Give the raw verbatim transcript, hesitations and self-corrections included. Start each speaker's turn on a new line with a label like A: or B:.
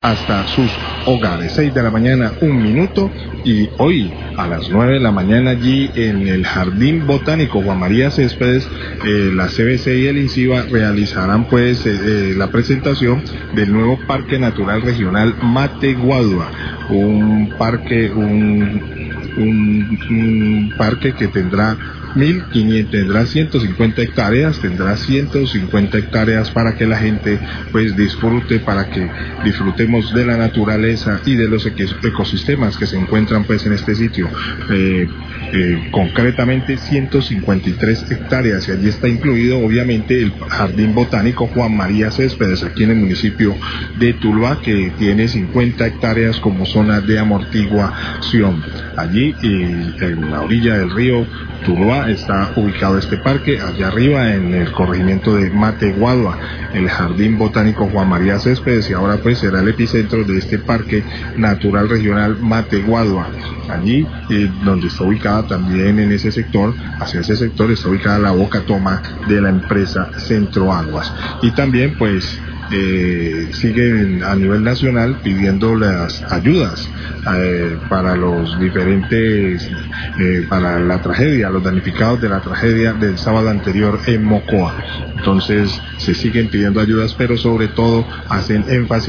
A: hasta sus hogares. seis de la mañana, un minuto, y hoy a las nueve de la mañana allí en el Jardín Botánico Juan María Céspedes, eh, la C B C y el INCIBA realizarán pues eh, eh, la presentación del nuevo Parque Natural Regional Mate-Guadua, un parque, un, un, un parque que tendrá mil quinientas, tendrá ciento cincuenta hectáreas, tendrá ciento cincuenta hectáreas para que la gente pues disfrute, para que disfrutemos de la naturaleza y de los ecosistemas que se encuentran pues en este sitio. Eh, eh, concretamente ciento cincuenta y tres hectáreas, y allí está incluido obviamente el Jardín Botánico Juan María Céspedes, aquí en el municipio de Tuluá, que tiene cincuenta hectáreas como zona de amortiguación. Allí eh, en la orilla del río Tuluá está ubicado este parque, allá arriba en el corregimiento de Mate-Guadua, el Jardín Botánico Juan María Céspedes, y ahora pues será el epicentro de este Parque Natural Regional Mate-Guadua. Allí eh, donde está ubicada también en ese sector, hacia ese sector está ubicada la boca toma de la empresa Centro Aguas. Y también pues Eh, siguen a nivel nacional pidiendo las ayudas eh, para los diferentes, eh, para la tragedia, los damnificados de la tragedia del sábado anterior en Mocoa. Entonces se siguen pidiendo ayudas, pero sobre todo hacen énfasis